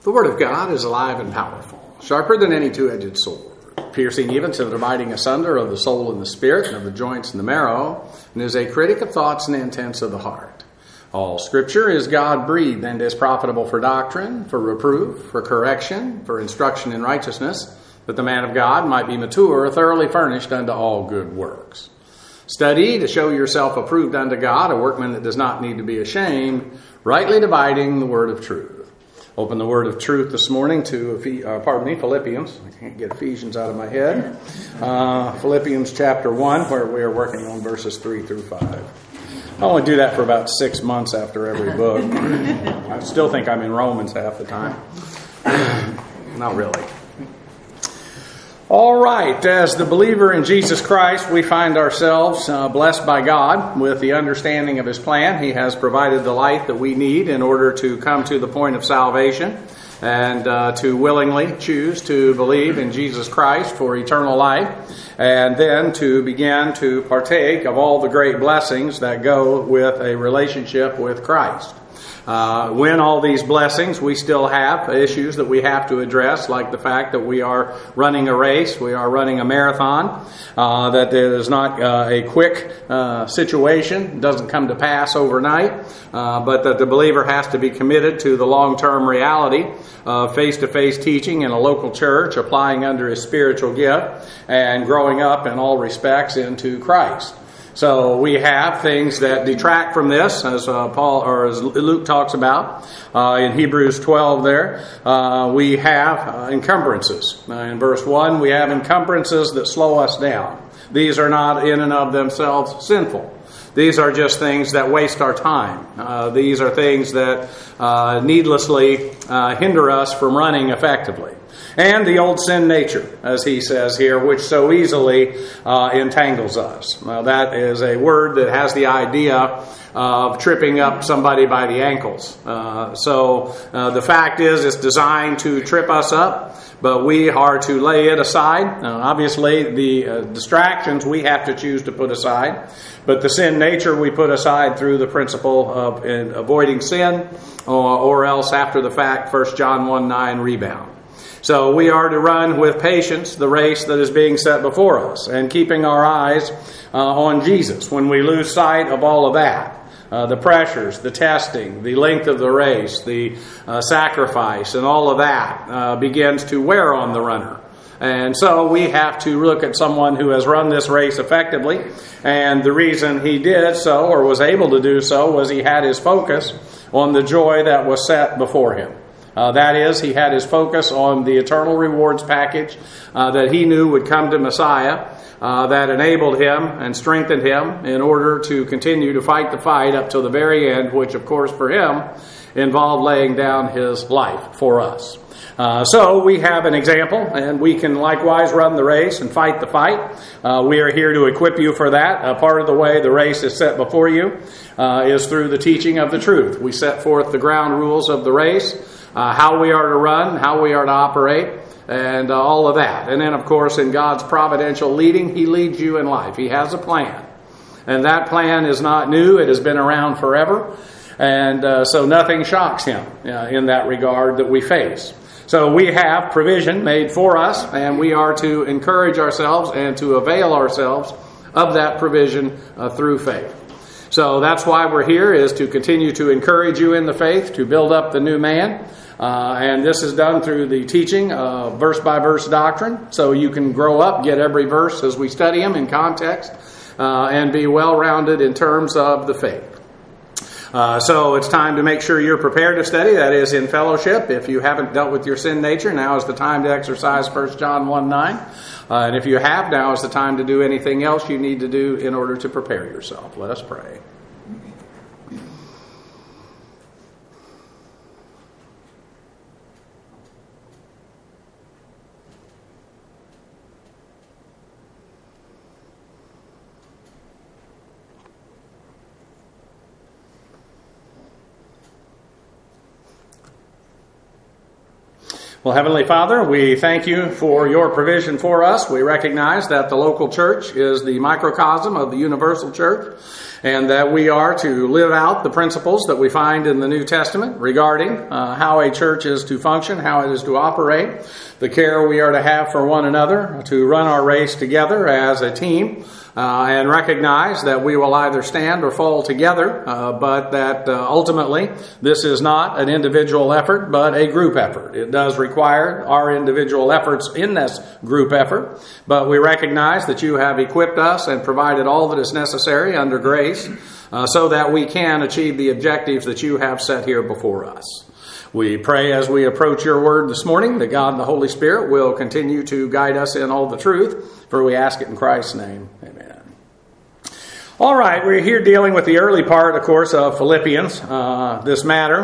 The Word of God is alive and powerful, sharper than any two-edged sword, piercing even to the dividing asunder of the soul and the spirit, and of the joints and the marrow, and is a critic of thoughts and intents of the heart. All Scripture is God-breathed and is profitable for doctrine, for reproof, for correction, for instruction in righteousness, that the man of God might be mature, thoroughly furnished unto all good works. Study to show yourself approved unto God, a workman that does not need to be ashamed, rightly dividing the word of truth. Open the word of truth this morning to Philippians. I can't get Ephesians out of my head. Philippians chapter 1, where we are working on verses 3 through 5. I only do that for about 6 months after every book. I still think I'm in Romans half the time. Not really. All right, as the believer in Jesus Christ, we find ourselves blessed by God with the understanding of His plan. He has provided the light that we need in order to come to the point of salvation and to willingly choose to believe in Jesus Christ for eternal life, and then to begin to partake of all the great blessings that go with a relationship with Christ. When all these blessings, we still have issues that we have to address, like the fact that we are running a race, we are running a marathon, that it is not a quick situation, doesn't come to pass overnight, but that the believer has to be committed to the long-term reality of face-to-face teaching in a local church, applying under his spiritual gift, and growing up in all respects into Christ. So we have things that detract from this, as as Luke talks about in Hebrews 12 there. We have encumbrances. In verse 1, we have encumbrances that slow us down. These are not in and of themselves sinful. These are just things that waste our time. These are things that needlessly hinder us from running effectively. And the old sin nature, as he says here, which so easily entangles us. That is a word that has the idea of tripping up somebody by the ankles. So the fact is, it's designed to trip us up, but we are to lay it aside. Obviously, the distractions we have to choose to put aside, but the sin nature we put aside through the principle of avoiding sin, or else after the fact, 1 John 1:9, rebound. So we are to run with patience the race that is being set before us, and keeping our eyes on Jesus. When we lose sight of all of that, the pressures, the testing, the length of the race, the sacrifice, and all of that begins to wear on the runner. And so we have to look at someone who has run this race effectively, and the reason he did so, or was able to do so, was he had his focus on the joy that was set before him. That is, he had his focus on the eternal rewards package that he knew would come to Messiah, that enabled him and strengthened him in order to continue to fight the fight up to the very end, which, of course, for him involved laying down his life for us. So we have an example, and we can likewise run the race and fight the fight. We are here to equip you for that. Part of the way the race is set before you is through the teaching of the truth. We set forth the ground rules of the race, how we are to run, how we are to operate, and all of that. And then, of course, in God's providential leading, He leads you in life. He has a plan. And that plan is not new. It has been around forever. And so nothing shocks Him in that regard that we face. So we have provision made for us, and we are to encourage ourselves and to avail ourselves of that provision through faith. So that's why we're here, is to continue to encourage you in the faith, to build up the new man. And this is done through the teaching of verse-by-verse doctrine, so you can grow up, get every verse as we study them in context, and be well-rounded in terms of the faith. So it's time to make sure you're prepared to study, that is, in fellowship. If you haven't dealt with your sin nature, now is the time to exercise 1 John 1:9. And if you have, now is the time to do anything else you need to do in order to prepare yourself. Let us pray. Well, Heavenly Father, we thank you for your provision for us. We recognize that the local church is the microcosm of the universal church, and that we are to live out the principles that we find in the New Testament regarding how a church is to function, how it is to operate, the care we are to have for one another, to run our race together as a team, and recognize that we will either stand or fall together, but that ultimately this is not an individual effort, but a group effort. It does require our individual efforts in this group effort, but we recognize that you have equipped us and provided all that is necessary under grace so that we can achieve the objectives that you have set here before us. We pray as we approach your word this morning that God and the Holy Spirit will continue to guide us in all the truth, for we ask it in Christ's name. Amen. All right, we're here dealing with the early part, of course, of Philippians, this matter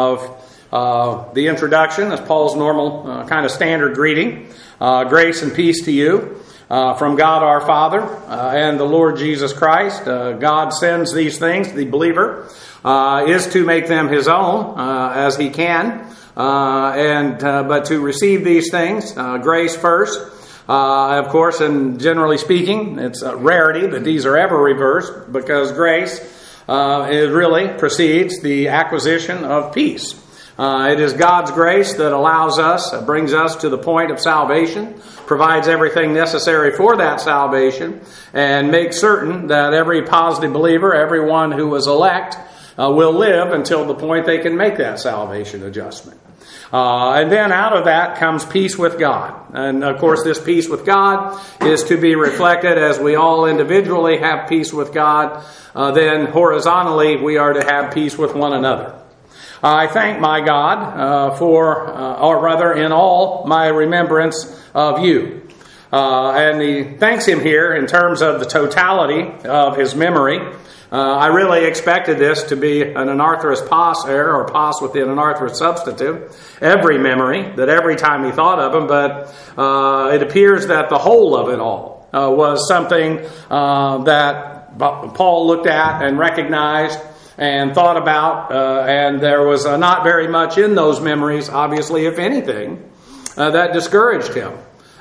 of the introduction as Paul's normal kind of standard greeting. Grace and peace to you from God our Father and the Lord Jesus Christ. God sends these things to the believer, is to make them his own as he can, but to receive these things, grace first. Of course, and generally speaking, it's a rarity that these are ever reversed, because grace it really precedes the acquisition of peace. It is God's grace that allows us, brings us to the point of salvation, provides everything necessary for that salvation, and makes certain that every positive believer, everyone who was elect, will live until the point they can make that salvation adjustment. And then out of that comes peace with God. And of course, this peace with God is to be reflected as we all individually have peace with God. Then horizontally, we are to have peace with one another. I thank my God or rather in all my remembrance of you. And he thanks him here in terms of the totality of his memory. I really expected this to be an anarthrous pos error, or pos within an anarthrous substantive. Every memory, that every time he thought of him, but it appears that the whole of it all was something that Paul looked at and recognized and thought about, and there was not very much in those memories, obviously, if anything, that discouraged him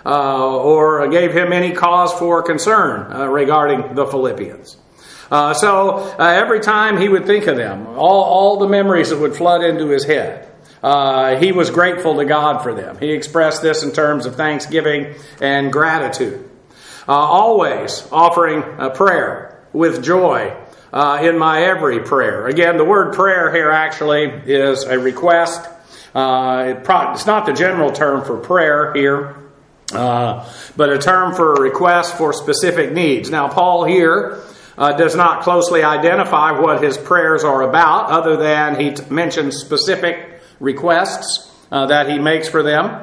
or gave him any cause for concern regarding the Philippians. So every time he would think of them, all the memories that would flood into his head, he was grateful to God for them. He expressed this in terms of thanksgiving and gratitude. Always offering a prayer with joy in my every prayer. Again, the word prayer here actually is a request. It's not the general term for prayer here, but a term for a request for specific needs. Now, Paul here does not closely identify what his prayers are about, other than he mentions specific requests that he makes for them.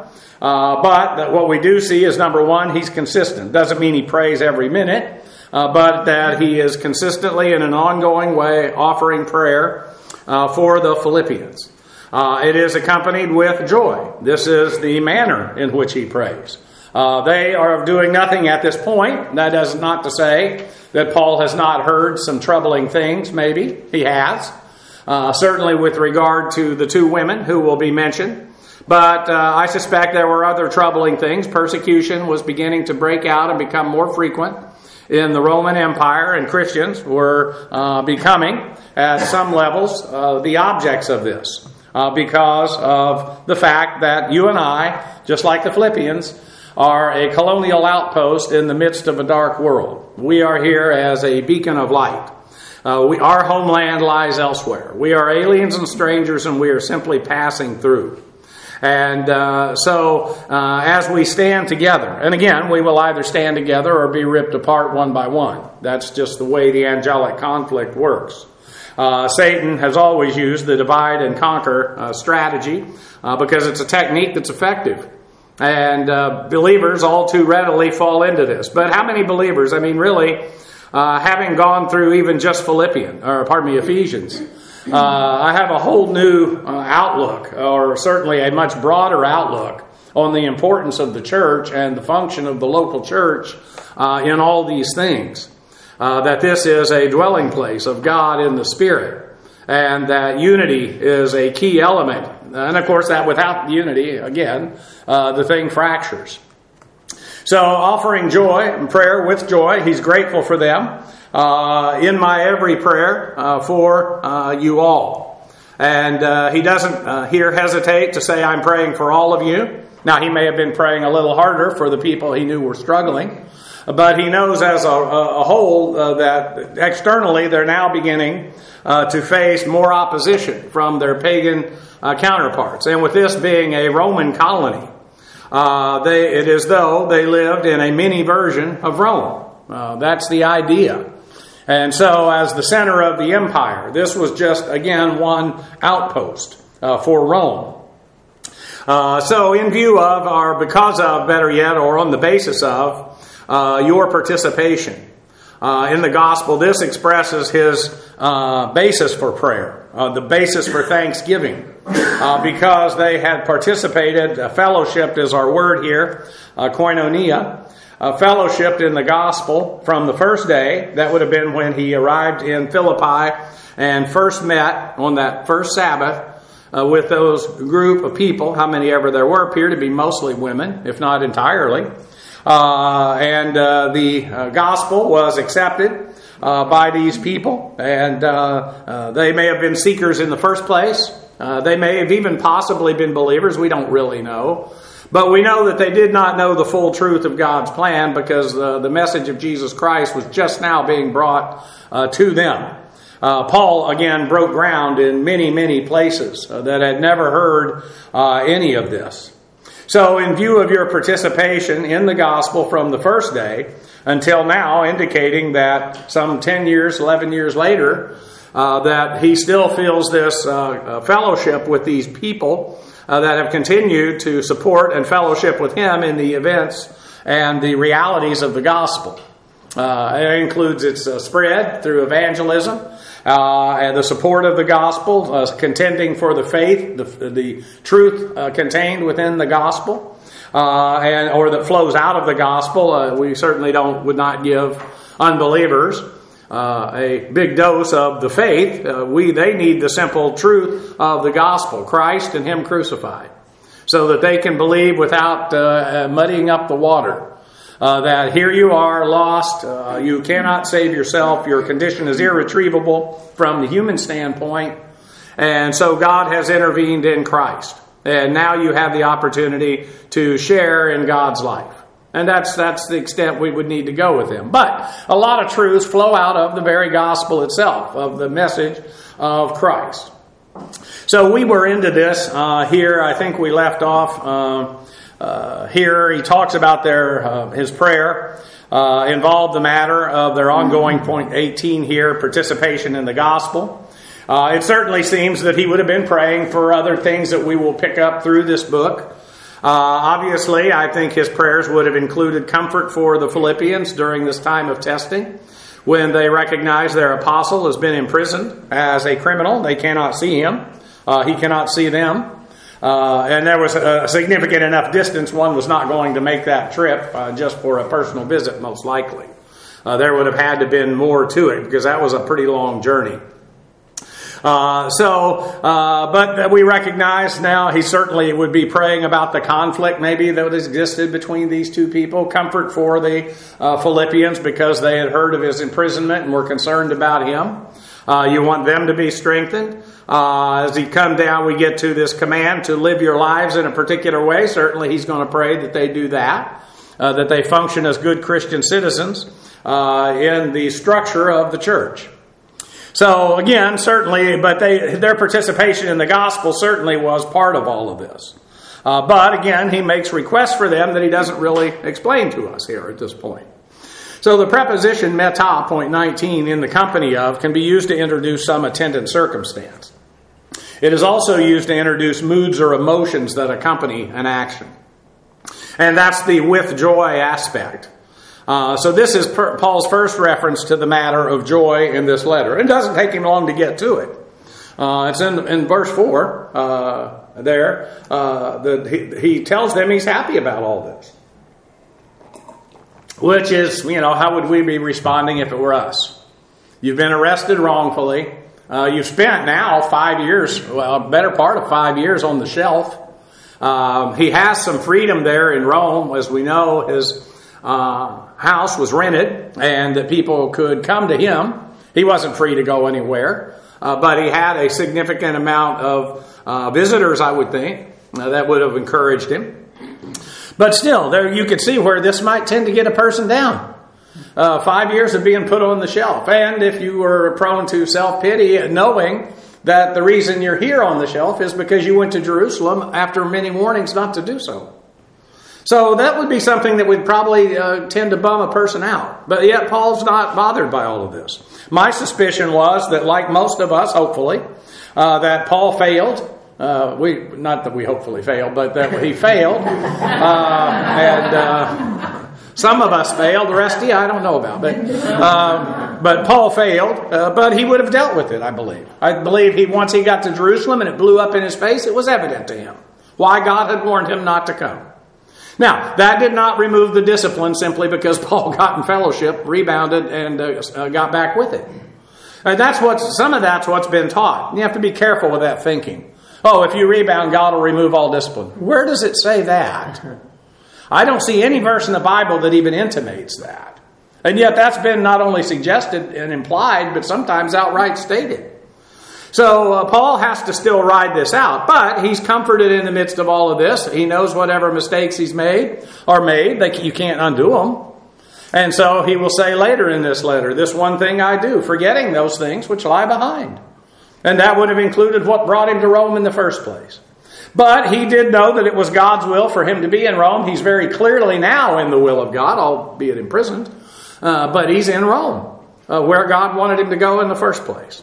But what we do see is, number one, he's consistent. Doesn't mean he prays every minute, but that he is consistently in an ongoing way offering prayer for the Philippians. It is accompanied with joy. This is the manner in which he prays. They are doing nothing at this point. That is not to say that Paul has not heard some troubling things. Maybe he has. Certainly with regard to the two women who will be mentioned. But I suspect there were other troubling things. Persecution was beginning to break out and become more frequent in the Roman Empire, and Christians were becoming, at some levels, the objects of this. Because of the fact that you and I, just like the Philippians, are a colonial outpost in the midst of a dark world. We are here as a beacon of light. Our homeland lies elsewhere. We are aliens and strangers, and we are simply passing through. And so as we stand together, and again, we will either stand together or be ripped apart one by one. That's just the way the angelic conflict works. Satan has always used the divide and conquer strategy because it's a technique that's effective. And believers all too readily fall into this. But how many believers, really, having gone through even just Ephesians, I have a whole new outlook, or certainly a much broader outlook, on the importance of the church and the function of the local church in all these things. That this is a dwelling place of God in the Spirit, and that unity is a key element. And of course, that without unity, again, the thing fractures. So offering joy and prayer with joy, he's grateful for them. in my every prayer for you all. And he doesn't here hesitate to say, I'm praying for all of you. Now, he may have been praying a little harder for the people he knew were struggling, but he knows as a whole that externally they're now beginning to face more opposition from their pagan counterparts. And with this being a Roman colony, it is though they lived in a mini version of Rome. That's the idea. And so as the center of the empire, this was just, again, one outpost for Rome. So in view of, or because of, better yet, or on the basis of, your participation in the gospel, this expresses his basis for prayer, the basis for thanksgiving, because they had participated, fellowshipped is our word here, koinonia, fellowshipped in the gospel from the first day. That would have been when he arrived in Philippi and first met on that first Sabbath with those group of people, how many ever there were, appear to be mostly women, if not entirely. And the gospel was accepted by these people, and they may have been seekers in the first place. They may have even possibly been believers. We don't really know. But we know that they did not know the full truth of God's plan because the message of Jesus Christ was just now being brought to them. Paul, again, broke ground in many, many places that had never heard any of this. So in view of your participation in the gospel from the first day until now, indicating that some 10 years, 11 years later, that he still feels this fellowship with these people that have continued to support and fellowship with him in the events and the realities of the gospel. It includes its spread through evangelism, and the support of the gospel, contending for the faith, the truth contained within the gospel, or that flows out of the gospel. We certainly would not give unbelievers a big dose of the faith. They need the simple truth of the gospel, Christ and Him crucified, so that they can believe without muddying up the water. That here you are lost, you cannot save yourself, your condition is irretrievable from the human standpoint, and so God has intervened in Christ. And now you have the opportunity to share in God's life. And that's the extent we would need to go with Him. But a lot of truths flow out of the very gospel itself, of the message of Christ. So we were into this here. I think we left off here. He talks about his prayer involved the matter of their ongoing, point 18 here, participation in the gospel. It certainly seems that he would have been praying for other things that we will pick up through this book. Obviously, I think his prayers would have included comfort for the Philippians during this time of testing, when they recognize their apostle has been imprisoned as a criminal. They cannot see him. He cannot see them. And there was a significant enough distance. One was not going to make that trip just for a personal visit, most likely. There would have had to have been more to it, because that was a pretty long journey. But we recognize now he certainly would be praying about the conflict maybe that existed between these two people. Comfort for the Philippians because they had heard of his imprisonment and were concerned about him. You want them to be strengthened. As he come down, we get to this command to live your lives in a particular way. Certainly he's going to pray that they do that, that they function as good Christian citizens in the structure of the church. So again, certainly, but their participation in the gospel certainly was part of all of this. But again, he makes requests for them that he doesn't really explain to us here at this point. So the preposition meta, point 19, in the company of, can be used to introduce some attendant circumstance. It is also used to introduce moods or emotions that accompany an action. And that's the with joy aspect. So this is Paul's first reference to the matter of joy in this letter. It doesn't take him long to get to it. It's in verse 4 there that he tells them he's happy about all this. Which is, how would we be responding if it were us? You've been arrested wrongfully. You've spent now 5 years, better part of 5 years on the shelf. He has some freedom there in Rome. As we know, his house was rented and that people could come to him. He wasn't free to go anywhere, but he had a significant amount of visitors, I would think, that would have encouraged him. But still, there you could see where this might tend to get a person down. 5 years of being put on the shelf. And if you were prone to self-pity, knowing that the reason you're here on the shelf is because you went to Jerusalem after many warnings not to do so. So that would be something that would probably tend to bum a person out. But yet Paul's not bothered by all of this. My suspicion was that, like most of us, hopefully, that Paul failed. Not that we hopefully failed, but that he failed. Some of us failed. The rest of you, I don't know about. But Paul failed. But he would have dealt with it, I believe. I believe once he got to Jerusalem and it blew up in his face, it was evident to him why God had warned him not to come. Now, that did not remove the discipline simply because Paul got in fellowship, rebounded, and got back with it. And some of that's what's been taught. You have to be careful with that thinking. Oh, if you rebound, God will remove all discipline. Where does it say that? I don't see any verse in the Bible that even intimates that. And yet that's been not only suggested and implied, but sometimes outright stated. So Paul has to still ride this out, but he's comforted in the midst of all of this. He knows whatever mistakes he's made, you can't undo them. And so he will say later in this letter, this one thing I do, forgetting those things which lie behind. And that would have included what brought him to Rome in the first place. But he did know that it was God's will for him to be in Rome. He's very clearly now in the will of God, albeit imprisoned. But he's in Rome, where God wanted him to go in the first place.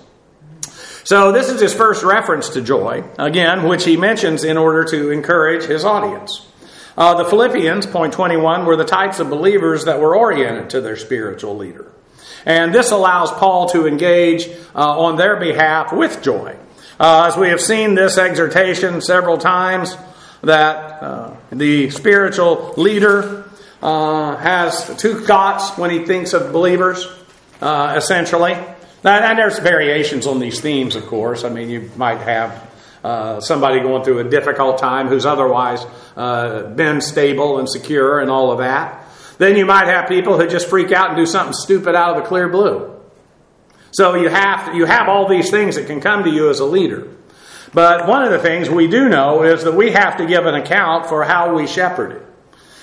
So this is his first reference to joy, again, which he mentions in order to encourage his audience. The Philippians, point 21, were the types of believers that were oriented to their spiritual leader. And this allows Paul to engage on their behalf with joy. As we have seen this exhortation several times, that the spiritual leader has two thoughts when he thinks of believers, essentially. And there's variations on these themes, of course. I mean, you might have somebody going through a difficult time who's otherwise been stable and secure and all of that. Then you might have people who just freak out and do something stupid out of the clear blue. So you have all these things that can come to you as a leader. But one of the things we do know is that we have to give an account for how we shepherd it.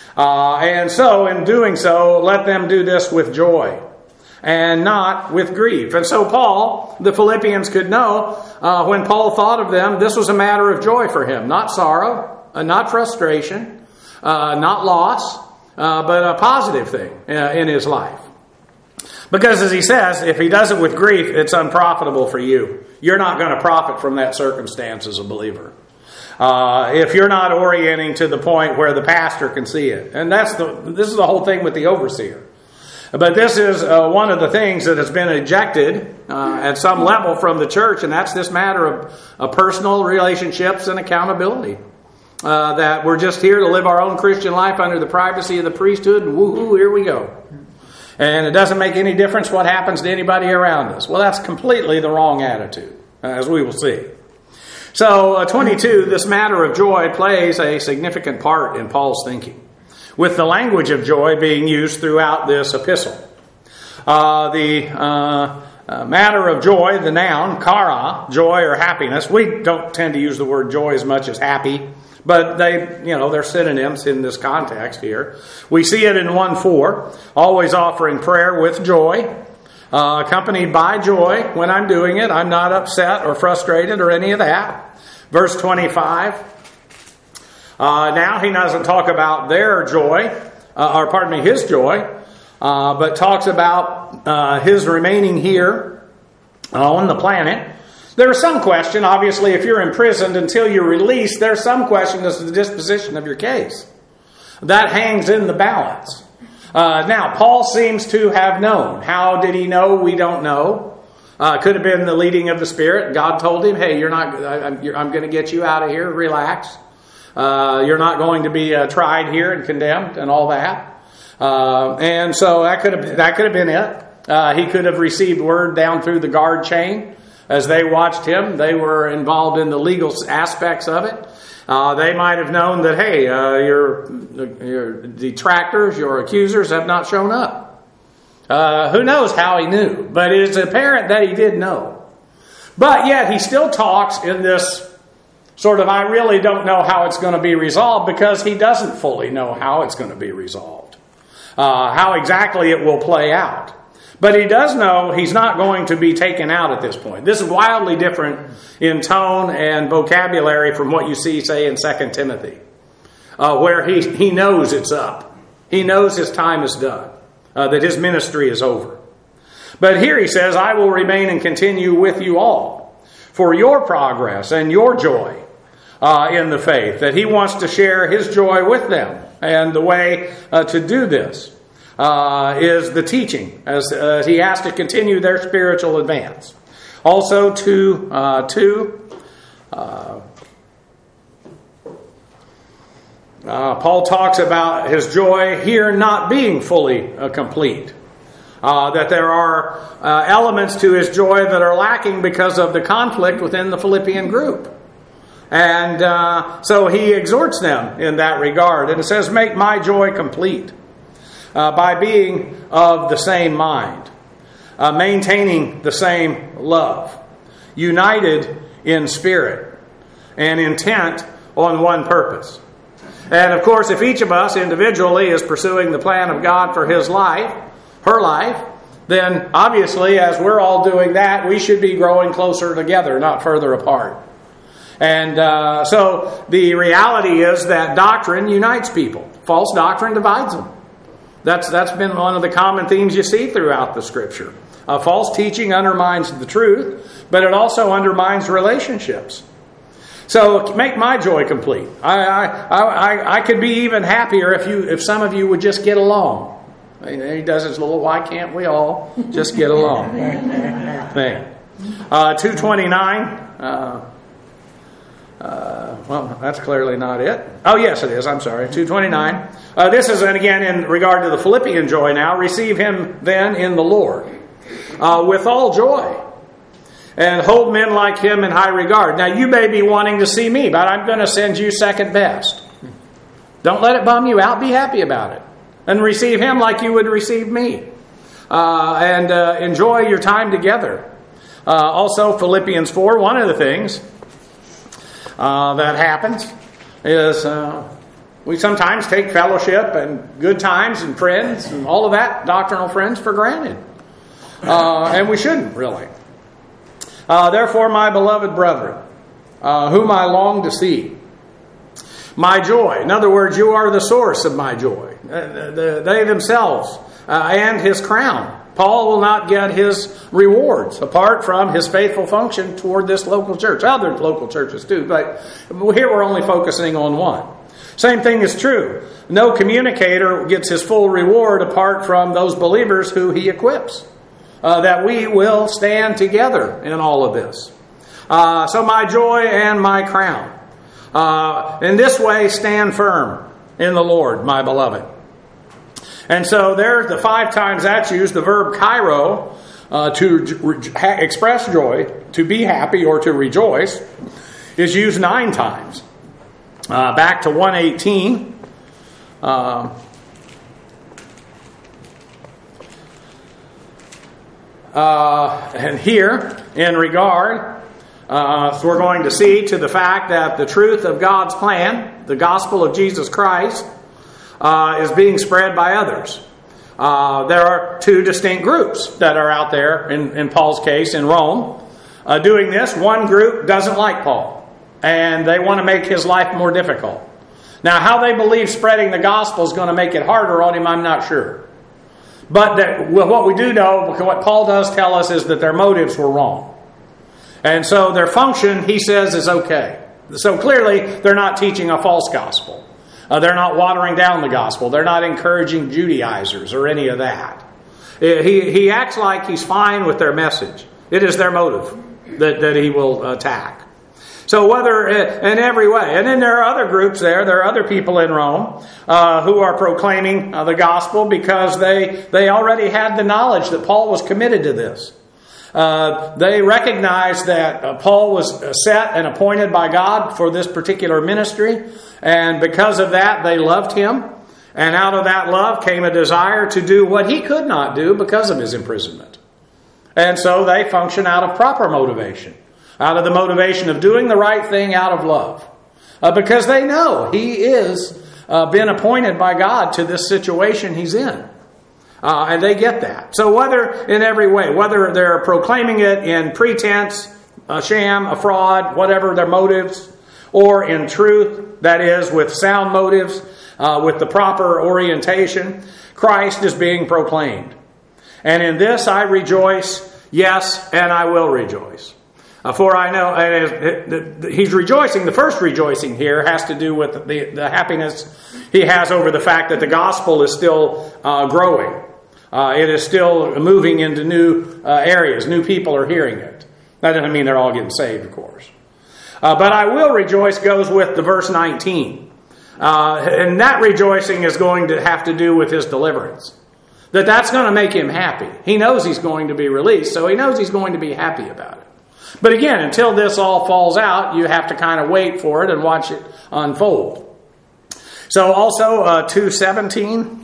And so in doing so, let them do this with joy and not with grief. And so Paul, the Philippians could know when Paul thought of them, this was a matter of joy for him. Not sorrow, not frustration, not loss, but a positive thing in his life. Because as he says, if he does it with grief, it's unprofitable for you. You're not going to profit from that circumstance as a believer. If you're not orienting to the point where the pastor can see it. And this is the whole thing with the overseer. But this is one of the things that has been ejected at some level from the church, and that's this matter of personal relationships and accountability. That we're just here to live our own Christian life under the privacy of the priesthood, and woohoo, here we go. And it doesn't make any difference what happens to anybody around us. Well, that's completely the wrong attitude, as we will see. So, 22, this matter of joy plays a significant part in Paul's thinking, with the language of joy being used throughout this epistle. The matter of joy, the noun, kara, joy or happiness. We don't tend to use the word joy as much as happy, but they're synonyms in this context here. We see it in 1:4, always offering prayer with joy, accompanied by joy when I'm doing it. I'm not upset or frustrated or any of that. Verse 25. Now he doesn't talk about their joy, his joy, but talks about his remaining here on the planet. There's some question, obviously, if you're imprisoned until you're released, there's some question as to the disposition of your case. That hangs in the balance. Now, Paul seems to have known. How did he know? We don't know. Could have been the leading of the Spirit. God told him, hey, I'm going to get you out of here. Relax. You're not going to be tried here and condemned and all that. And so that could have been it. He could have received word down through the guard chain As they watched him, they were involved in the legal aspects of it. They might have known that, hey, your detractors, your accusers have not shown up. Who knows how he knew? But it is apparent that he did know. But yet he still talks in this sort of, I really don't know how it's going to be resolved, because he doesn't fully know how it's going to be resolved. How exactly it will play out. But he does know he's not going to be taken out at this point. This is wildly different in tone and vocabulary from what you see, say, in 2 Timothy, where he knows it's up. He knows his time is done, that his ministry is over. But here he says, I will remain and continue with you all for your progress and your joy in the faith, that he wants to share his joy with them. And the way to do this is the teaching, as he has to continue their spiritual advance. Also Paul talks about his joy here not being fully complete. That there are elements to his joy that are lacking because of the conflict within the Philippian group. And so he exhorts them in that regard. And it says, make my joy complete by being of the same mind, maintaining the same love, united in spirit, and intent on one purpose. And of course, if each of us individually is pursuing the plan of God for his life, her life, then obviously as we're all doing that, we should be growing closer together, not further apart. And so the reality is that doctrine unites people. False doctrine divides them. That's been one of the common themes you see throughout the Scripture. False teaching undermines the truth, but it also undermines relationships. So make my joy complete. I could be even happier if some of you would just get along. He does his little, why can't we all just get along thing. 229. Well, that's clearly not it. Oh, yes, it is. I'm sorry. 229. This is, and again, in regard to the Philippian joy now. Receive him then in the Lord with all joy, and hold men like him in high regard. Now, you may be wanting to see me, but I'm going to send you second best. Don't let it bum you out. Be happy about it. And receive him like you would receive me. And enjoy your time together. Also, Philippians 4, one of the things that happens is we sometimes take fellowship and good times and friends and all of that, doctrinal friends, for granted. And we shouldn't, really. Therefore, my beloved brethren, whom I long to see, my joy. In other words, you are the source of my joy. They themselves and his crown. Paul will not get his rewards apart from his faithful function toward this local church. Other local churches too, but here we're only focusing on one. Same thing is true. No communicator gets his full reward apart from those believers who he equips. That we will stand together in all of this. So my joy and my crown. In this way, stand firm in the Lord, my beloved. And so there, the 5 times that's used, the verb kairo, to express joy, to be happy or to rejoice, is used 9 times. Back to 118. And here, in regard, we're going to see to the fact that the truth of God's plan, the gospel of Jesus Christ, is being spread by others. There are 2 distinct groups that are out there, in Paul's case, in Rome, doing this. One group doesn't like Paul, and they want to make his life more difficult. Now, how they believe spreading the gospel is going to make it harder on him, I'm not sure. But what we do know, what Paul does tell us, is that their motives were wrong. And so their function, he says, is okay. So clearly, they're not teaching a false gospel. They're not watering down the gospel. They're not encouraging Judaizers or any of that. He acts like he's fine with their message. It is their motive that he will attack. So whether in every way. And then there are other groups there. There are other people in Rome who are proclaiming the gospel because they already had the knowledge that Paul was committed to this. They recognized that Paul was set and appointed by God for this particular ministry. And because of that, they loved him. And out of that love came a desire to do what he could not do because of his imprisonment. And so they function out of proper motivation. Out of the motivation of doing the right thing out of love. Because they know he is been appointed by God to this situation he's in. And they get that. So whether in every way, whether they're proclaiming it in pretense, a sham, a fraud, whatever their motives, or in truth, that is, with sound motives, with the proper orientation, Christ is being proclaimed. And in this I rejoice, yes, and I will rejoice. For I know, he's rejoicing, the first rejoicing here has to do with the happiness he has over the fact that the gospel is still growing. It is still moving into new areas. New people are hearing it. That doesn't mean they're all getting saved, of course. But I will rejoice goes with the verse 19. And that rejoicing is going to have to do with his deliverance. That's going to make him happy. He knows he's going to be released, so he knows he's going to be happy about it. But again, until this all falls out, you have to kind of wait for it and watch it unfold. So also 2:17.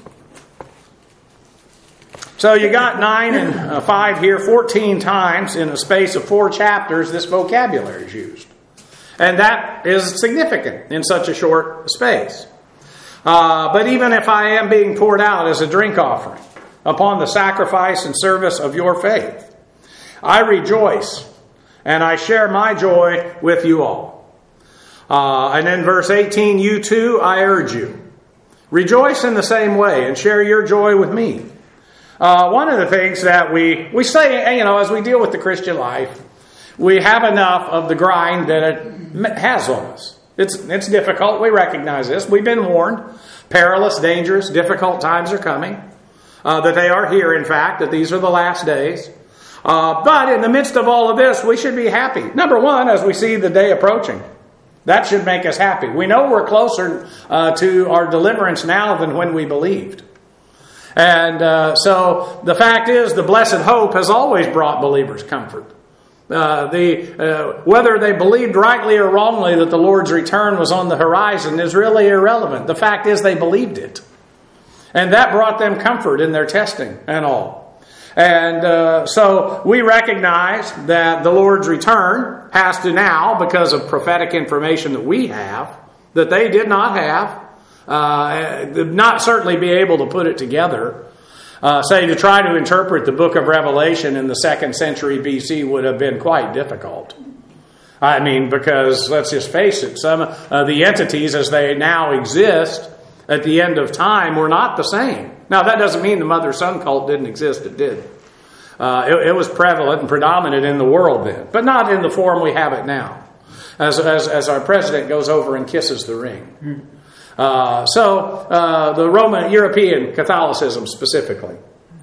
So you got 9 and 5 here, 14 times in a space of 4 chapters, this vocabulary is used. And that is significant in such a short space. But even if I am being poured out as a drink offering upon the sacrifice and service of your faith, I rejoice and I share my joy with you all. And then verse 18, you too, I urge you. Rejoice in the same way and share your joy with me. One of the things that we say, as we deal with the Christian life, we have enough of the grind that it has on us. It's difficult. We recognize this. We've been warned. Perilous, dangerous, difficult times are coming. That they are here, in fact, that these are the last days. But in the midst of all of this, we should be happy. Number one, as we see the day approaching. That should make us happy. We know we're closer to our deliverance now than when we believed. And so the fact is, the blessed hope has always brought believers comfort. Whether they believed rightly or wrongly that the Lord's return was on the horizon is really irrelevant. The fact is they believed it. And that brought them comfort in their testing and all. And so we recognize that the Lord's return has to now, because of prophetic information that we have, that they did not have, not certainly be able to put it together. Say to try to interpret the book of Revelation in the 2nd century BC would have been quite difficult. I mean, because let's just face it, some of the entities as they now exist at the end of time were not the same. Now, that doesn't mean the mother-son cult didn't exist. It did. It was prevalent and predominant in the world then, but not in the form we have it now, as our president goes over and kisses the ring. The Roman European Catholicism specifically.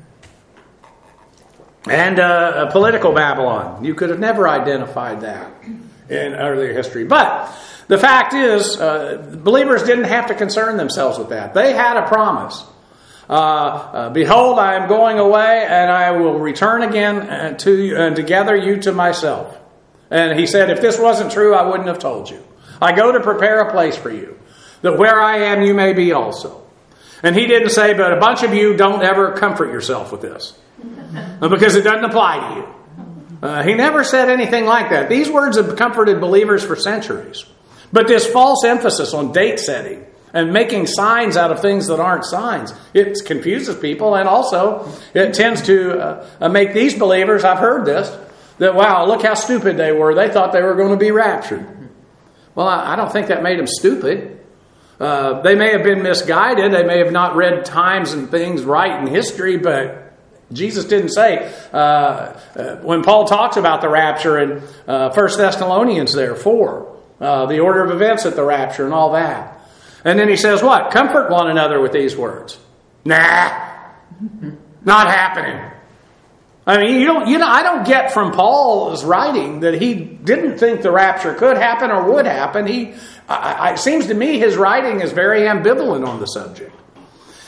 And political Babylon. You could have never identified that in earlier history. But the fact is, believers didn't have to concern themselves with that. They had a promise. Behold, I am going away, and I will return again to you, and to gather you to myself. And he said, if this wasn't true, I wouldn't have told you. I go to prepare a place for you, that where I am, you may be also. And he didn't say, but a bunch of you don't ever comfort yourself with this, because it doesn't apply to you. He never said anything like that. These words have comforted believers for centuries. But this false emphasis on date setting and making signs out of things that aren't signs, it confuses people, and also it tends to make these believers, I've heard this, that, wow, look how stupid they were. They thought they were going to be raptured. Well, I don't think that made them stupid. They may have been misguided. They may have not read times and things right in history, but Jesus didn't say, when Paul talks about the rapture in 1 Thessalonians there, 4, the order of events at the rapture and all that. And then he says what? Comfort one another with these words. Nah, not happening. I mean, I don't get from Paul's writing that he didn't think the rapture could happen or would happen. It seems to me his writing is very ambivalent on the subject.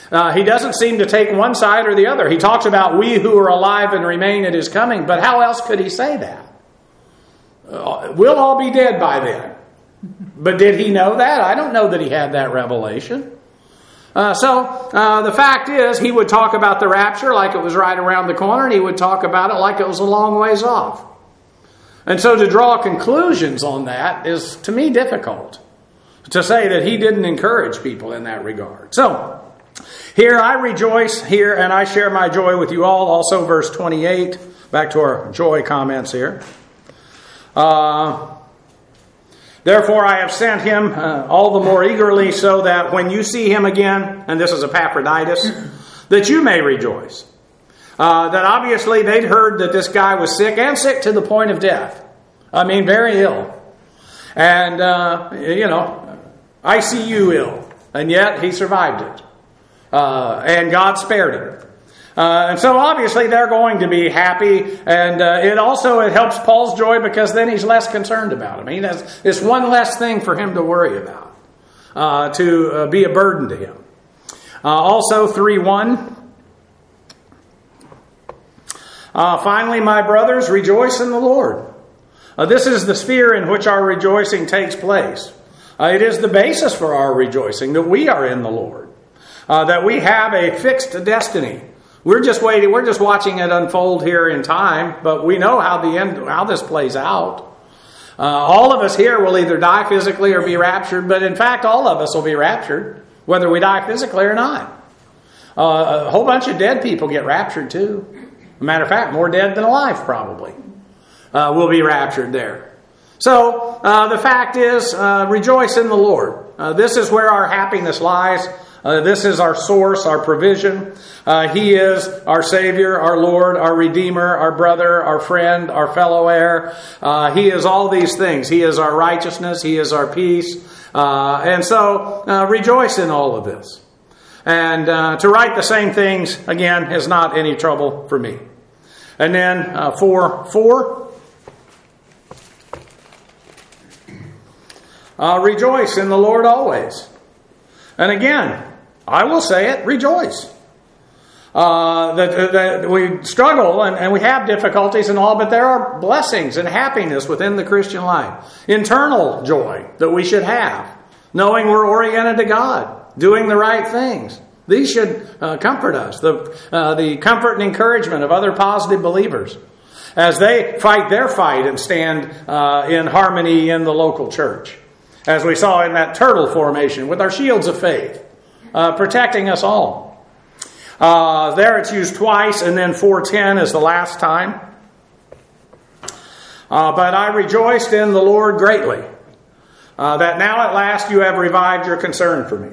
He doesn't seem to take one side or the other. He talks about we who are alive and remain at his coming, but how else could he say that? We'll all be dead by then. But did he know that? I don't know that he had that revelation. So the fact is, he would talk about the rapture like it was right around the corner, and he would talk about it like it was a long ways off. And so to draw conclusions on that is, to me, difficult. To say that he didn't encourage people in that regard. So, here I rejoice here, and I share my joy with you all. Also, verse 28. Back to our joy comments here. Therefore I have sent him all the more eagerly, so that when you see him again, and this is Epaphroditus, that you may rejoice. That obviously they'd heard that this guy was sick, and sick to the point of death. I mean, very ill. And, ICU ill. And yet he survived it. And God spared him. And so obviously they're going to be happy, and it helps Paul's joy, because then he's less concerned about him. It's one less thing for him to worry about, to be a burden to him. Also 3:1. Finally, my brothers, rejoice in the Lord. This is the sphere in which our rejoicing takes place. It is the basis for our rejoicing that we are in the Lord, that we have a fixed destiny. We're just waiting. We're just watching it unfold here in time, but we know how this plays out. All of us here will either die physically or be raptured, but in fact, all of us will be raptured, whether we die physically or not. A whole bunch of dead people get raptured too. As a matter of fact, more dead than alive probably will be raptured there. So the fact is, rejoice in the Lord. This is where our happiness lies. This is our source, our provision. He is our Savior, our Lord, our Redeemer, our brother, our friend, our fellow heir. He is all these things. He is our righteousness. He is our peace. And so rejoice in all of this. And to write the same things, again, is not any trouble for me. And then 4:4. Rejoice in the Lord always. And again, I will say it, rejoice. That we struggle and we have difficulties and all, but there are blessings and happiness within the Christian life. Internal joy that we should have, knowing we're oriented to God, doing the right things. These should comfort us. The comfort and encouragement of other positive believers as they fight their fight and stand in harmony in the local church. As we saw in that turtle formation with our shields of faith, protecting us all. There it's used twice, and then 4:10 is the last time. But I rejoiced in the Lord greatly, that now at last you have revived your concern for me.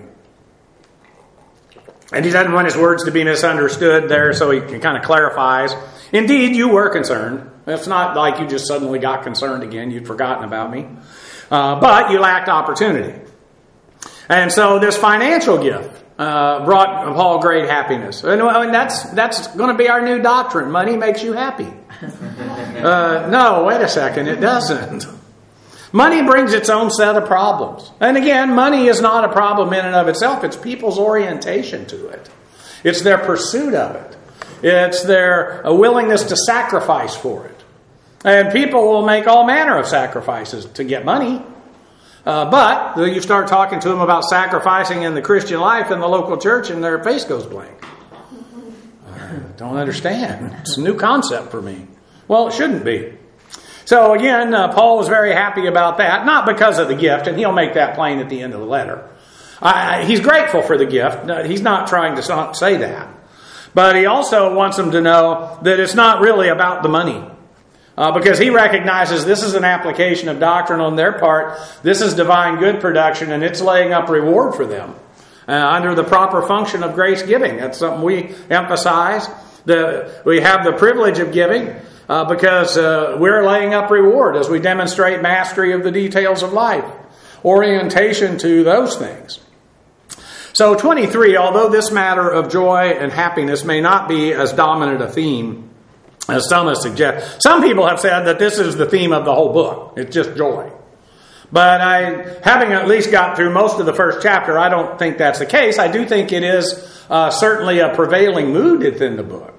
And he doesn't want his words to be misunderstood there, so he kind of clarifies. Indeed, you were concerned. It's not like you just suddenly got concerned again. You'd forgotten about me. But you lacked opportunity. And so this financial gift brought Paul great happiness. And that's going to be our new doctrine. Money makes you happy. No, wait a second. It doesn't. Money brings its own set of problems. And again, money is not a problem in and of itself. It's people's orientation to it. It's their pursuit of it. It's their willingness to sacrifice for it. And people will make all manner of sacrifices to get money. But you start talking to them about sacrificing in the Christian life in the local church and their face goes blank. Don't understand. It's a new concept for me. Well, it shouldn't be. So again, Paul was very happy about that. Not because of the gift, and he'll make that plain at the end of the letter. He's grateful for the gift. He's not trying to say that. But he also wants them to know that it's not really about the money. Because he recognizes this is an application of doctrine on their part. This is divine good production, and it's laying up reward for them under the proper function of grace giving. That's something we emphasize. We have the privilege of giving because we're laying up reward as we demonstrate mastery of the details of life, orientation to those things. So 23, although this matter of joy and happiness may not be as dominant a theme as some have suggested. Some people have said that this is the theme of the whole book. It's just joy. But having at least got through most of the first chapter, I don't think that's the case. I do think it is certainly a prevailing mood within the book.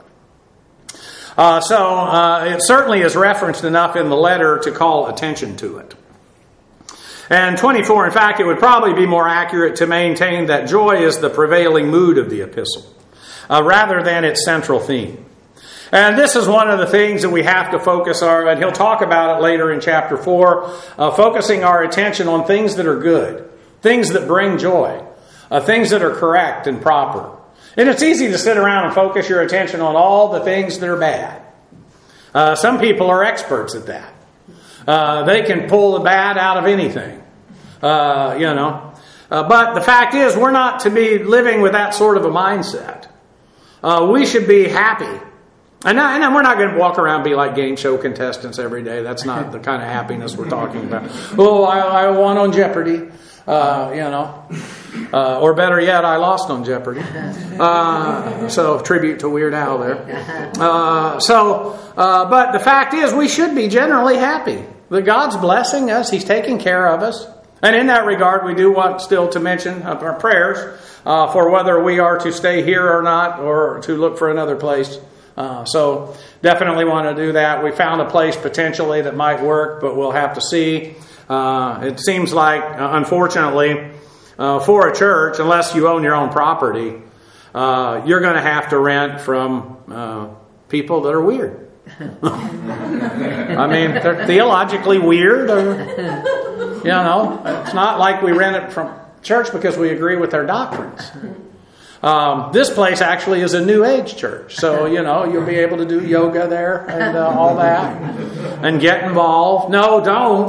So it certainly is referenced enough in the letter to call attention to it. And 24, in fact, it would probably be more accurate to maintain that joy is the prevailing mood of the epistle, rather than its central theme. And this is one of the things that we have to focus on, and he'll talk about it later in chapter 4, focusing our attention on things that are good, things that bring joy, things that are correct and proper. And it's easy to sit around and focus your attention on all the things that are bad. Some people are experts at that. They can pull the bad out of anything. But the fact is, we're not to be living with that sort of a mindset. We should be happy. And we're not going to walk around and be like game show contestants every day. That's not the kind of happiness we're talking about. Oh, I won on Jeopardy. Or better yet, I lost on Jeopardy. So tribute to Weird Al there. But the fact is, we should be generally happy that God's blessing us. He's taking care of us. And in that regard, we do want still to mention our prayers for whether we are to stay here or not, or to look for another place. So definitely want to do that. We found a place potentially that might work, but we'll have to see. It seems like, unfortunately, for a church, unless you own your own property, you're going to have to rent from people that are weird. I mean, they're theologically weird. It's not like we rent it from church because we agree with their doctrines. This place actually is a New Age church. So, you'll be able to do yoga there and all that and get involved. No, don't.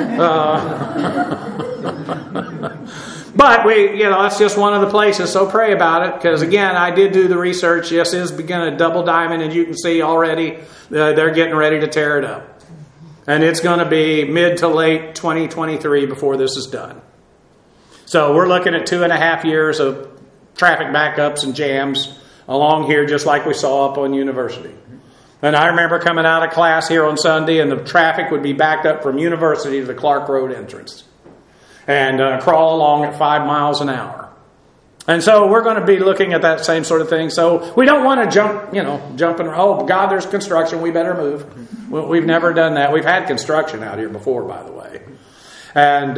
But that's just one of the places. So pray about it. Because again, I did do the research. Yes, it's begun a double diamond, and you can see already they're getting ready to tear it up. And it's going to be mid to late 2023 before this is done. So we're looking at 2.5 years of traffic backups and jams along here, just like we saw up on University. And I remember coming out of class here on Sunday, and the traffic would be backed up from University to the Clark Road entrance. And crawl along at 5 miles an hour. And so we're going to be looking at that same sort of thing. So we don't want to jump and, oh, God, there's construction, we better move. We've never done that. We've had construction out here before, by the way. And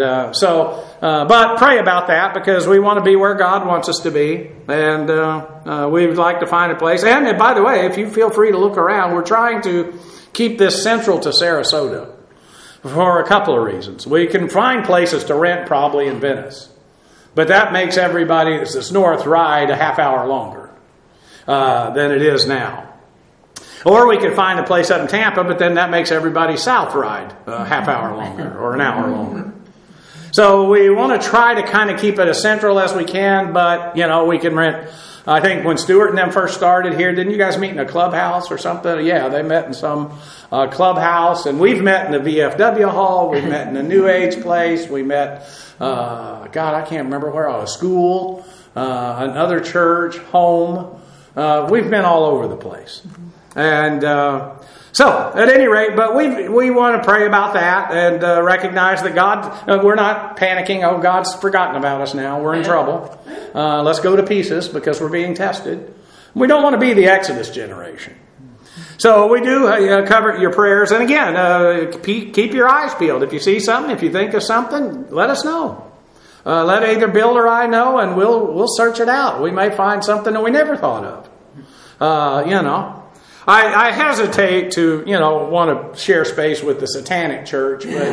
but pray about that, because we want to be where God wants us to be. And we'd like to find a place. And by the way, if you feel free to look around, we're trying to keep this central to Sarasota for a couple of reasons. We can find places to rent probably in Venice. But that makes everybody that's north ride a half hour longer than it is now. Or we could find a place up in Tampa, but then that makes everybody south ride a half hour longer or an hour longer. So we want to try to kind of keep it as central as we can, but, we can rent. I think when Stuart and them first started here, didn't you guys meet in a clubhouse or something? Yeah, they met in some clubhouse, and we've met in the VFW hall. We've met in a New Age place. We met, I can't remember where, a school, another church, home. We've been all over the place. And so, at any rate, but we want to pray about that and recognize that God, we're not panicking, oh, God's forgotten about us now, we're in trouble. Let's go to pieces because we're being tested. We don't want to be the Exodus generation. So we do cover your prayers. And again, keep your eyes peeled. If you see something, if you think of something, let us know. Let either Bill or I know, and we'll search it out. We may find something that we never thought of. I hesitate to, want to share space with the Satanic Church, but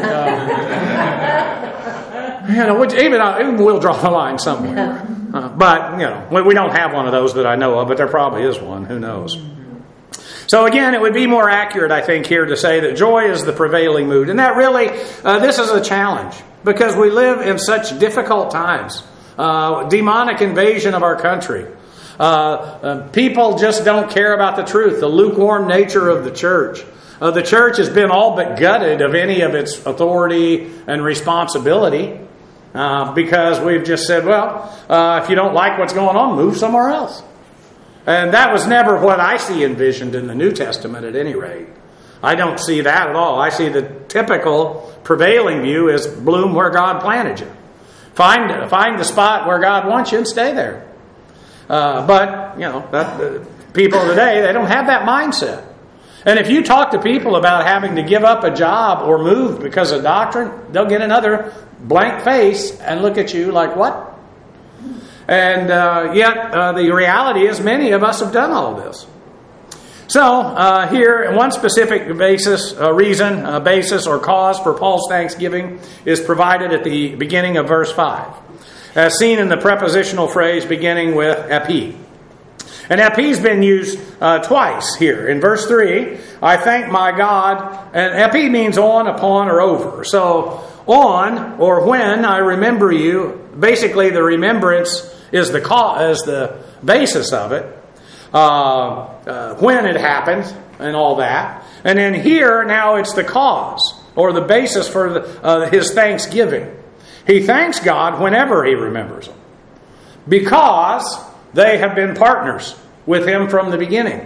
even we'll draw the line somewhere. But we don't have one of those that I know of, but there probably is one. Who knows? So again, it would be more accurate, I think, here to say that joy is the prevailing mood, and that really this is a challenge because we live in such difficult times. Demonic invasion of our country. People just don't care about the truth, the lukewarm nature of the church. The church has been all but gutted of any of its authority and responsibility because we've just said, if you don't like what's going on, move somewhere else. And that was never what I see envisioned in the New Testament at any rate. I don't see that at all. I see the typical prevailing view is bloom where God planted you. Find the spot where God wants you and stay there. But people today, they don't have that mindset. And if you talk to people about having to give up a job or move because of doctrine, they'll get another blank face and look at you like, what? And yet the reality is many of us have done all of this. So here, one specific basis or cause for Paul's thanksgiving is provided at the beginning of verse 5, as seen in the prepositional phrase beginning with epi. And epi has been used twice here. In verse 3, I thank my God, and epi means on, upon, or over. So on, or when I remember you, basically the remembrance is the basis of it. When it happened and all that. And then here, now it's the cause or the basis for his thanksgiving. He thanks God whenever he remembers them, because they have been partners with him from the beginning.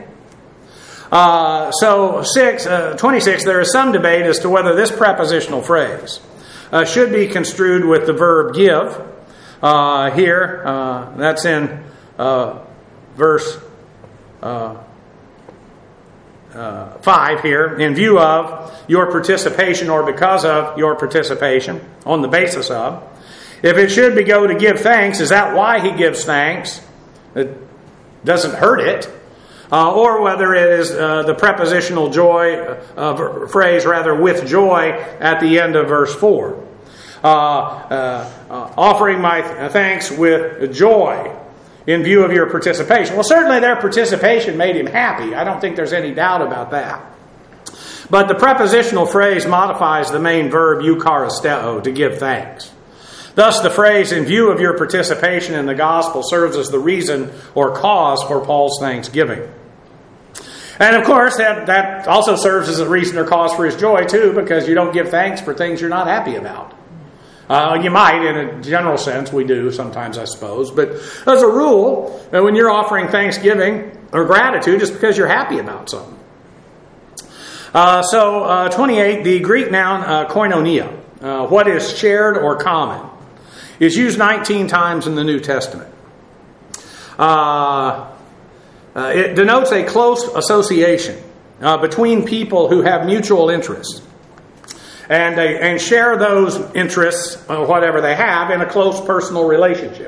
26, there is some debate as to whether this prepositional phrase should be construed with the verb give. Here, that's in verse 5 here, in view of your participation or because of your participation, on the basis of. If it should go to give thanks, is that why he gives thanks? It doesn't hurt it. Or whether it is the prepositional joy phrase, rather, with joy at the end of verse 4. Offering my thanks with joy in view of your participation. Well, certainly their participation made him happy. I don't think there's any doubt about that. But the prepositional phrase modifies the main verb eucharisteo, to give thanks. Thus, the phrase in view of your participation in the gospel serves as the reason or cause for Paul's thanksgiving. And of course, that also serves as a reason or cause for his joy too, because you don't give thanks for things you're not happy about. You might, in a general sense, we do sometimes, I suppose. But as a rule, when you're offering thanksgiving or gratitude, it's because you're happy about something. 28, the Greek noun koinonia, what is shared or common, is used 19 times in the New Testament. It denotes a close association between people who have mutual interests. And share those interests, whatever they have, in a close personal relationship.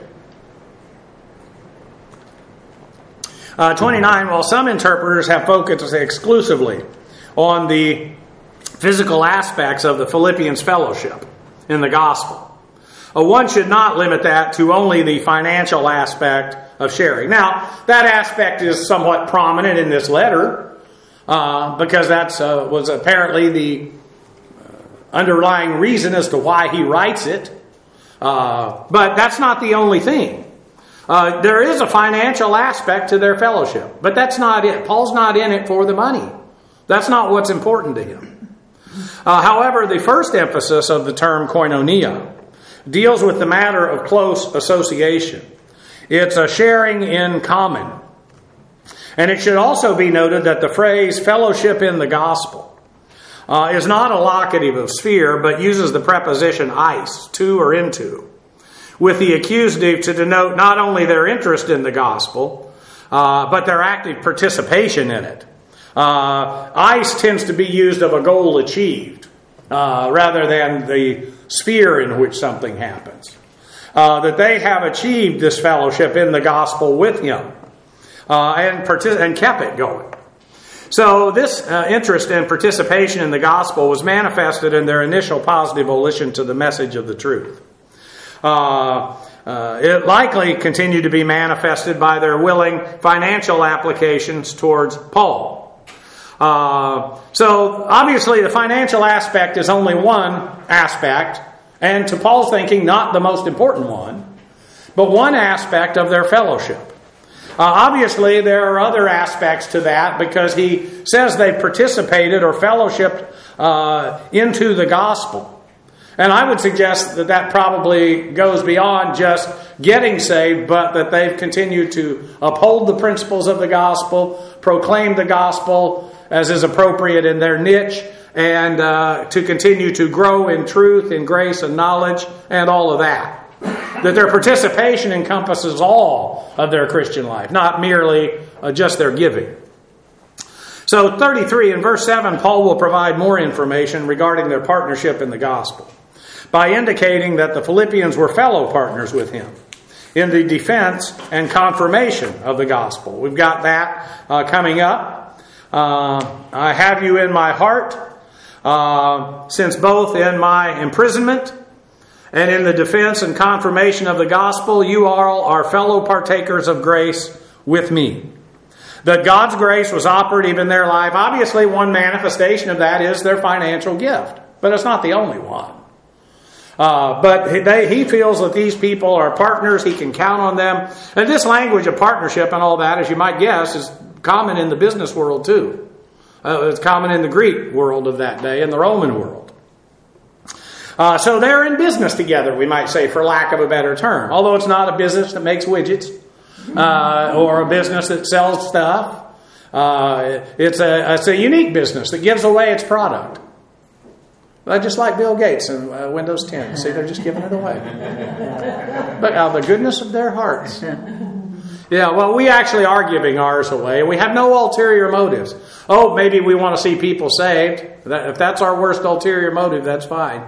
29, while some interpreters have focused exclusively on the physical aspects of the Philippians' fellowship in the gospel, one should not limit that to only the financial aspect of sharing. Now, that aspect is somewhat prominent in this letter, because that was apparently the underlying reason as to why he writes it. But that's not the only thing. There is a financial aspect to their fellowship, but that's not it. Paul's not in it for the money. That's not what's important to him. However, the first emphasis of the term koinonia deals with the matter of close association. It's a sharing in common. And it should also be noted that the phrase fellowship in the gospel is not a locative of sphere, but uses the preposition eis, to or into, with the accusative to denote not only their interest in the gospel, but their active participation in it. Eis tends to be used of a goal achieved, rather than the sphere in which something happens. That they have achieved this fellowship in the gospel with him, and kept it going. So this interest and participation in the gospel was manifested in their initial positive volition to the message of the truth. It likely continued to be manifested by their willing financial applications towards Paul. So obviously the financial aspect is only one aspect, and to Paul's thinking, not the most important one, but one aspect of their fellowship. Obviously, there are other aspects to that, because he says they participated or fellowshipped into the gospel. And I would suggest that that probably goes beyond just getting saved, but that they've continued to uphold the principles of the gospel, proclaim the gospel as is appropriate in their niche, and to continue to grow in truth, in grace and knowledge, and all of that. That their participation encompasses all of their Christian life, not merely just their giving. So 33 in verse 7, Paul will provide more information regarding their partnership in the gospel by indicating that the Philippians were fellow partners with him in the defense and confirmation of the gospel. We've got that coming up. I have you in my heart, since both in my imprisonment and in the defense and confirmation of the gospel, you all are fellow partakers of grace with me. That God's grace was operative in their life. Obviously, one manifestation of that is their financial gift. But it's not the only one. But he feels that these people are partners. He can count on them. And this language of partnership and all that, as you might guess, is common in the business world too. It's common in the Greek world of that day and the Roman world. So they're in business together, we might say, for lack of a better term. Although it's not a business that makes widgets or a business that sells stuff. It's a unique business that gives away its product. Just like Bill Gates and Windows 10. See, they're just giving it away. But out of the goodness of their hearts. Yeah, well, we actually are giving ours away. We have no ulterior motives. Oh, maybe we want to see people saved. If that's our worst ulterior motive, that's fine.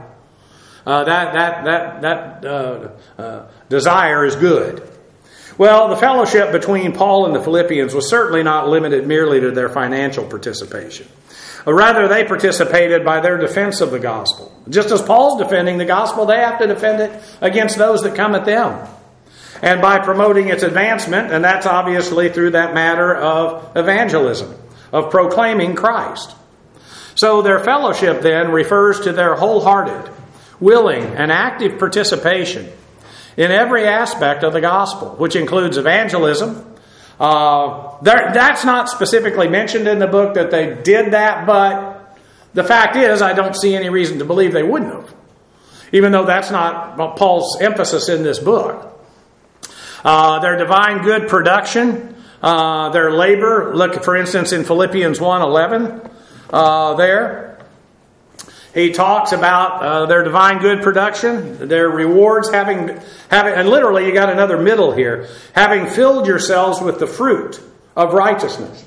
That desire is good. Well, the fellowship between Paul and the Philippians was certainly not limited merely to their financial participation. Rather, they participated by their defense of the gospel. Just as Paul's defending the gospel, they have to defend it against those that come at them. And by promoting its advancement, and that's obviously through that matter of evangelism, of proclaiming Christ. So their fellowship then refers to their wholehearted, willing, and active participation in every aspect of the gospel, which includes evangelism. That's not specifically mentioned in the book that they did that, but the fact is I don't see any reason to believe they wouldn't have, even though that's not Paul's emphasis in this book. Their divine good production, their labor. Look, for instance, in Philippians 1:11 there. He talks about their divine good production, their rewards, having, and literally you got another middle here, having filled yourselves with the fruit of righteousness.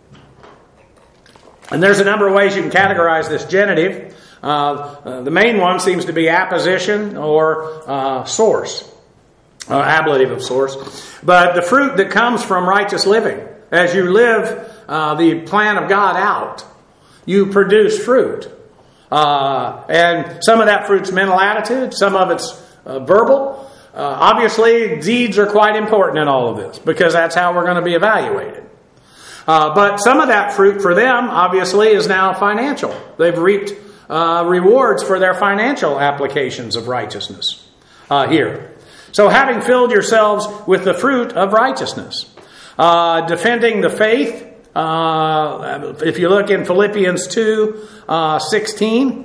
And there's a number of ways you can categorize this genitive. The main one seems to be apposition or source, ablative of source. But the fruit that comes from righteous living, as you live the plan of God out, you produce fruit. And some of that fruit's mental attitude, some of it's verbal. Obviously, deeds are quite important in all of this because that's how we're going to be evaluated. But some of that fruit for them, obviously, is now financial. They've reaped rewards for their financial applications of righteousness here. So having filled yourselves with the fruit of righteousness, defending the faith. If you look in Philippians 2:16,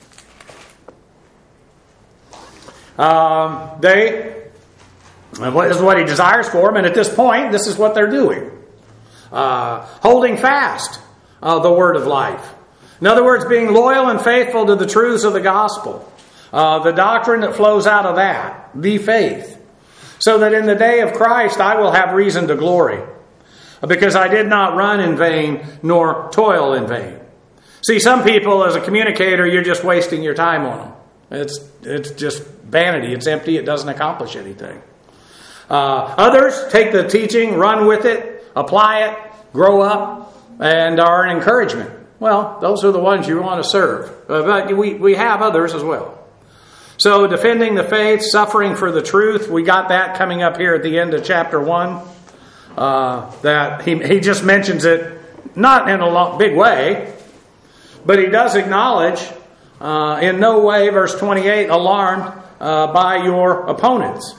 this is what he desires for them, and at this point, this is what they're doing. Holding fast the word of life. In other words, being loyal and faithful to the truths of the gospel. The doctrine that flows out of that, the faith. So that in the day of Christ, I will have reason to glory. Because I did not run in vain, nor toil in vain. See, some people, as a communicator, you're just wasting your time on them. It's just vanity. It's empty. It doesn't accomplish anything. Others take the teaching, run with it, apply it, grow up, and are an encouragement. Well, those are the ones you want to serve. But we have others as well. So, defending the faith, suffering for the truth. We got that coming up here at the end of chapter 1. That he just mentions it, not in a big way, but he does acknowledge in no way, verse 28, alarmed by your opponents.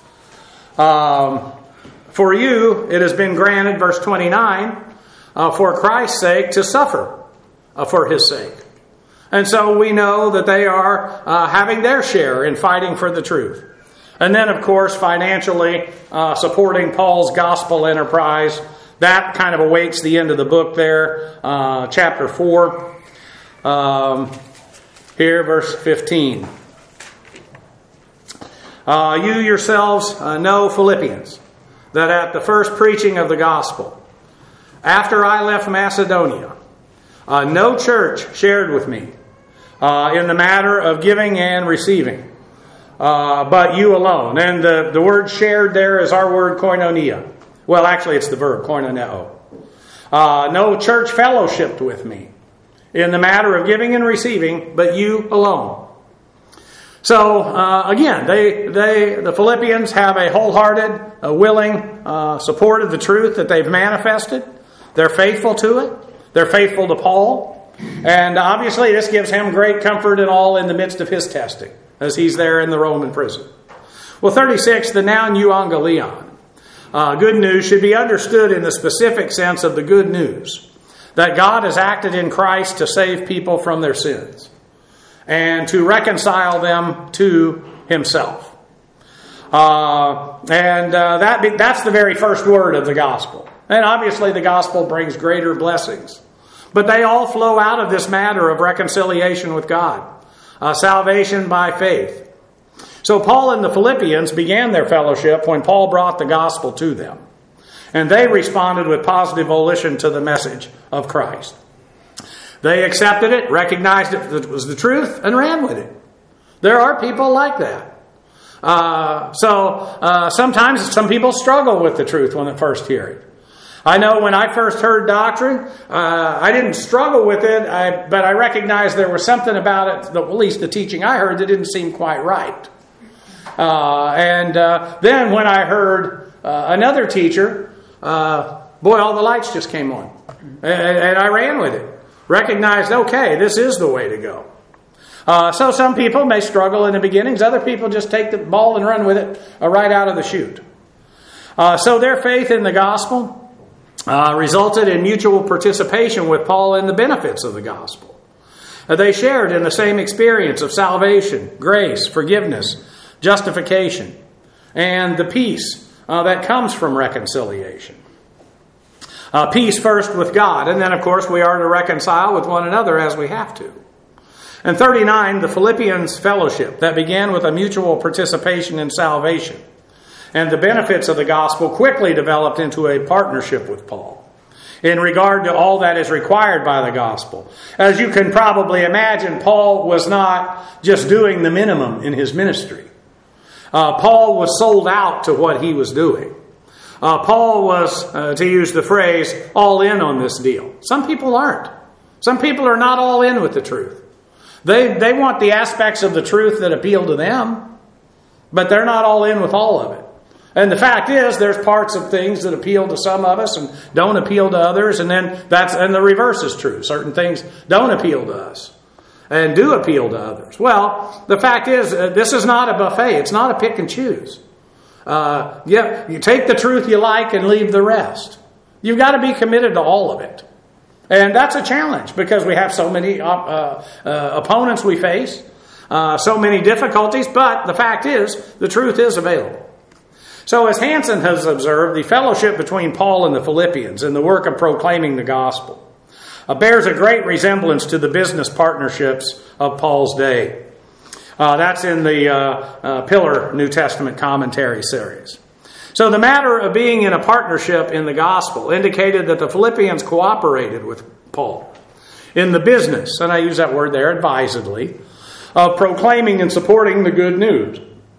For you, it has been granted, verse 29, for Christ's sake to suffer for his sake. And so we know that they are having their share in fighting for the truth. And then, of course, financially supporting Paul's gospel enterprise. That kind of awaits the end of the book there, chapter 4. Here, verse 15. You yourselves know, Philippians, that at the first preaching of the gospel, after I left Macedonia, no church shared with me in the matter of giving and receiving, but you alone. And the word shared there is our word koinonia. Well, actually, it's the verb koinoneo. No church fellowshipped with me in the matter of giving and receiving, but you alone. So, again, the Philippians have a wholehearted, willing support of the truth that they've manifested. They're faithful to it. They're faithful to Paul. And obviously this gives him great comfort and all in the midst of his testing, as he's there in the Roman prison. Well, 36, the noun euangelion. Good news should be understood in the specific sense of the good news that God has acted in Christ to save people from their sins and to reconcile them to himself. That's the very first word of the gospel. And obviously the gospel brings greater blessings. But they all flow out of this matter of reconciliation with God. Salvation by faith. So Paul and the Philippians began their fellowship when Paul brought the gospel to them. And they responded with positive volition to the message of Christ. They accepted it, recognized it was the truth, and ran with it. There are people like that. Sometimes some people struggle with the truth when they first hear it. I know when I first heard doctrine, I didn't struggle with it, but I recognized there was something about it, at least the teaching I heard, that didn't seem quite right. Then when I heard another teacher, all the lights just came on. And I ran with it. Recognized, okay, this is the way to go. So some people may struggle in the beginnings. Other people just take the ball and run with it right out of the chute. So their faith in the gospel resulted in mutual participation with Paul in the benefits of the gospel. They shared in the same experience of salvation, grace, forgiveness, justification, and the peace that comes from reconciliation. Peace first with God, and then of course we are to reconcile with one another as we have to. And 39, the Philippians' fellowship that began with a mutual participation in salvation and the benefits of the gospel quickly developed into a partnership with Paul in regard to all that is required by the gospel. As you can probably imagine, Paul was not just doing the minimum in his ministry. Paul was sold out to what he was doing. Paul was, to use the phrase, all in on this deal. Some people aren't. Some people are not all in with the truth. They want the aspects of the truth that appeal to them, but they're not all in with all of it. And the fact is, there's parts of things that appeal to some of us and don't appeal to others, and the reverse is true. Certain things don't appeal to us and do appeal to others. Well, the fact is, this is not a buffet. It's not a pick and choose. You take the truth you like and leave the rest. You've got to be committed to all of it. And that's a challenge because we have so many opponents we face, so many difficulties, but the fact is, the truth is available. So as Hansen has observed, the fellowship between Paul and the Philippians in the work of proclaiming the gospel bears a great resemblance to the business partnerships of Paul's day. That's in the Pillar New Testament Commentary series. So the matter of being in a partnership in the gospel indicated that the Philippians cooperated with Paul in the business, and I use that word there advisedly, of proclaiming and supporting the good news.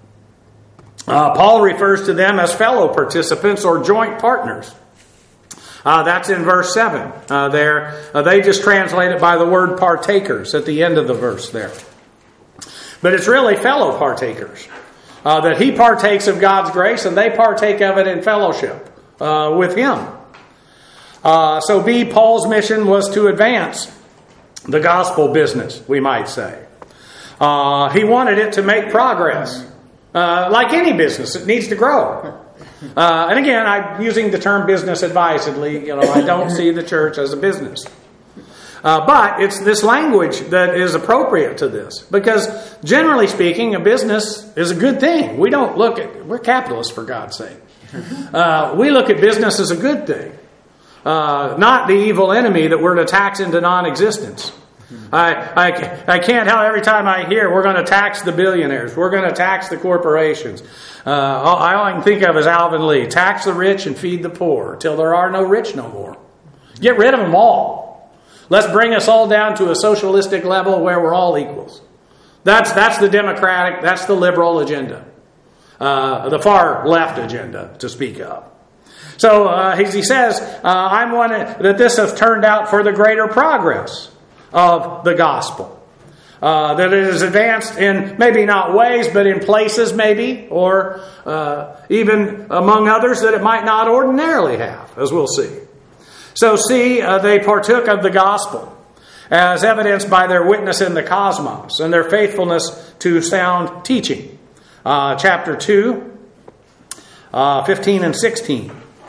Paul refers to them as fellow participants or joint partners. That's in verse 7 there. They just translate it by the word partakers at the end of the verse there. But it's really fellow partakers. That he partakes of God's grace and they partake of it in fellowship with him. So Paul's mission was to advance the gospel business, we might say. He wanted it to make progress. Like any business, it needs to grow. And again, I'm using the term business advisedly. I don't see the church as a business. But it's this language that is appropriate to this. Because generally speaking, a business is a good thing. We're capitalists, for God's sake. We look at business as a good thing. Not the evil enemy that we're to tax into non-existence. I can't help every time I hear we're going to tax the billionaires. We're going to tax the corporations. All I can think of is Alvin Lee. Tax the rich and feed the poor till there are no rich no more. Get rid of them all. Let's bring us all down to a socialistic level where we're all equals. That's the democratic, that's the liberal agenda. The far left agenda, to speak of. So as he says, I'm one that this has turned out for the greater progress of the gospel. That it is advanced in maybe not ways, but in places maybe, or even among others that it might not ordinarily have, as we'll see. So they partook of the gospel as evidenced by their witness in the cosmos and their faithfulness to sound teaching. Chapter 2, 15 and 16.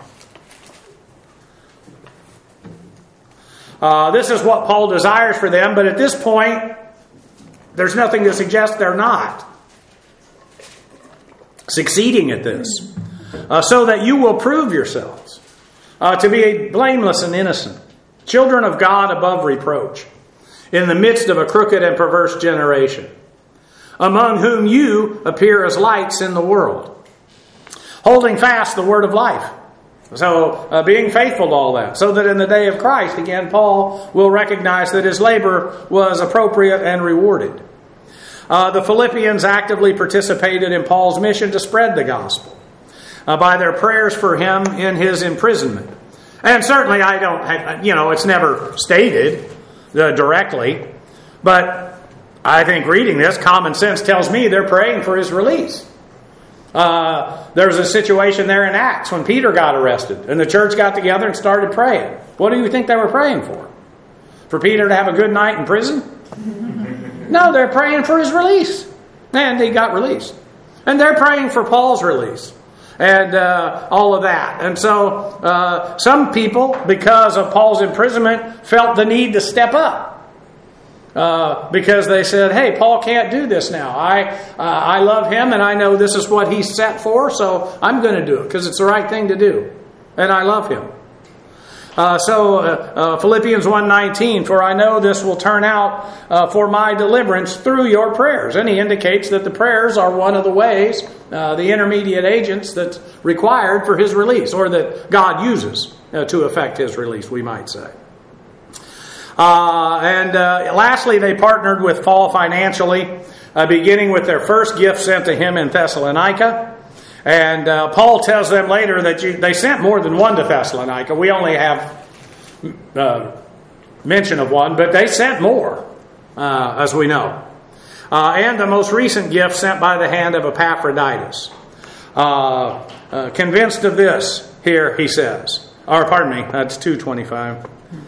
This is what Paul desires for them, but at this point, there's nothing to suggest they're not succeeding at this. So that you will prove yourselves to be blameless and innocent, children of God above reproach, in the midst of a crooked and perverse generation, among whom you appear as lights in the world, holding fast the word of life. So, being faithful to all that, so that in the day of Christ, again, Paul will recognize that his labor was appropriate and rewarded. The Philippians actively participated in Paul's mission to spread the gospel by their prayers for him in his imprisonment. And certainly it's never stated directly, but I think reading this, common sense tells me they're praying for his release. There was a situation there in Acts when Peter got arrested and the church got together and started praying. What do you think they were praying for? For Peter to have a good night in prison? No, they're praying for his release. And he got released. And they're praying for Paul's release. And all of that. And so some people, because of Paul's imprisonment, felt the need to step up. Because they said, hey, Paul can't do this now. I love him and I know this is what he's set for, so I'm going to do it because it's the right thing to do. And I love him. Philippians 1:19, for I know this will turn out for my deliverance through your prayers. And he indicates that the prayers are one of the ways, the intermediate agents that's required for his release, or that God uses to effect his release, we might say. Lastly, they partnered with Paul financially, beginning with their first gift sent to him in Thessalonica. And Paul tells them later that they sent more than one to Thessalonica. We only have mention of one, but they sent more, as we know. And the most recent gift sent by the hand of Epaphroditus. Convinced of this, here he says. That's 2:25.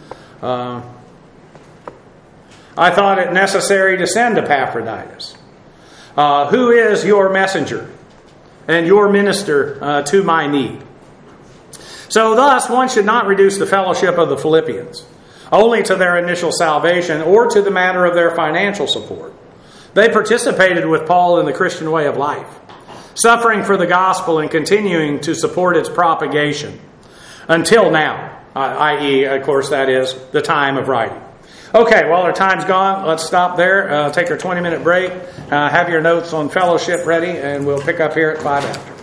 I thought it necessary to send Epaphroditus, who is your messenger and your minister to my need. So thus, one should not reduce the fellowship of the Philippians only to their initial salvation or to the matter of their financial support. They participated with Paul in the Christian way of life, suffering for the gospel and continuing to support its propagation until now, i.e., of course, that is the time of writing. Okay, well, our time's gone. Let's stop there. Take our 20-minute break. Have your notes on fellowship ready, and we'll pick up here at 5 after.